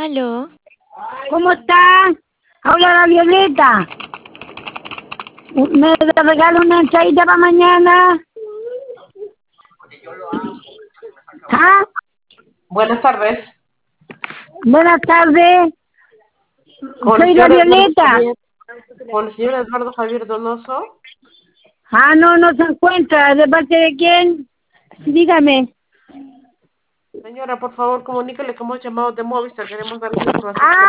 Aló. ¿Cómo está? Habla la Violeta. ¿Me regala una ensadita para mañana? ¿Ah? Buenas tardes. Buenas tardes. Con el Soy la señor Eduardo Violeta. Javier, con el señor Eduardo Javier Donoso. Ah, no se encuentra. ¿De parte de quién? Dígame. Señora, por favor, comuníquele que hemos llamado de Movistar. Queremos darle una información. Ah,